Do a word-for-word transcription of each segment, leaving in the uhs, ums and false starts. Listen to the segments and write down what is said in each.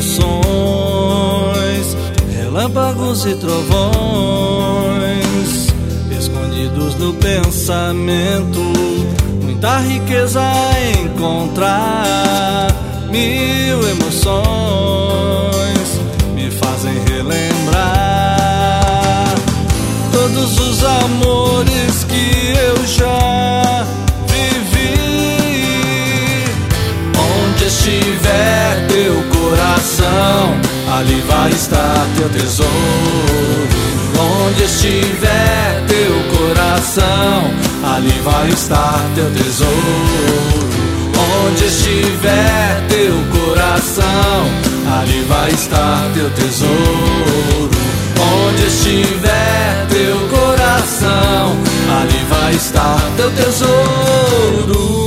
emoções, relâmpagos e trovões, escondidos no pensamento, muita riqueza a encontrar. Mil emoções me fazem relembrar todos os amores que eu já vivi. Onde estiver teu coração, ali vai estar teu tesouro. Onde estiver teu coração, ali vai estar teu tesouro. Onde estiver teu coração, ali vai estar teu tesouro. Onde estiver teu coração, ali vai estar teu tesouro.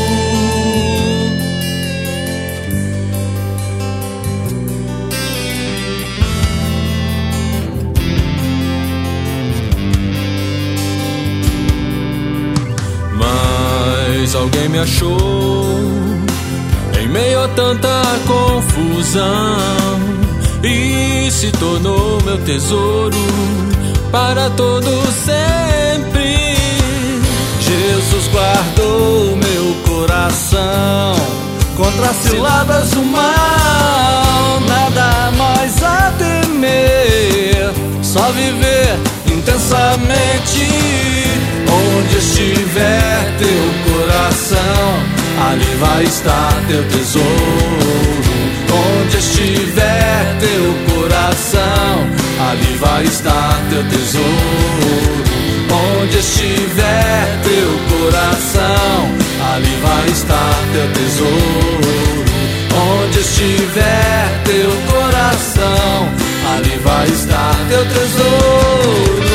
Mas alguém me achou em meio a tanta confusão e se tornou meu tesouro para todo sempre. Jesus guardou meu coração contra as ciladas do mal. Nada mais a temer, só viver intensamente. Onde estiver teu coração, ali vai estar teu tesouro. Onde estiver teu coração, ali vai estar teu tesouro. Onde estiver teu coração, ali vai estar teu tesouro. Onde estiver teu coração, ali vai estar teu tesouro.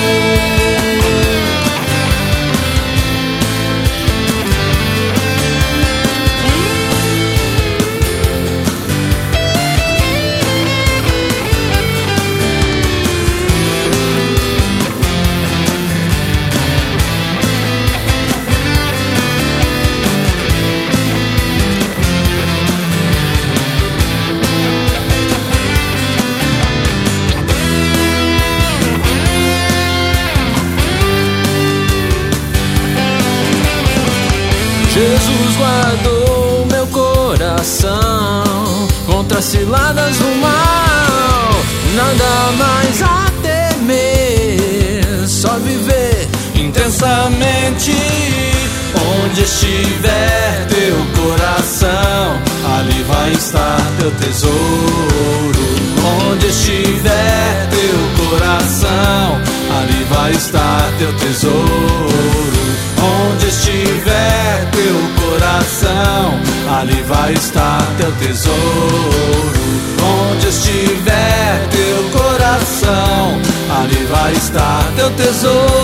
Jesus guardou meu coração contra as ciladas do mal. Nada mais a temer, só viver intensamente. Onde estiver teu coração, ali vai estar teu tesouro. Onde estiver teu coração, ali vai estar teu tesouro. Onde estiver teu coração, ali vai estar teu tesouro. Onde estiver teu coração, ali vai estar teu tesouro.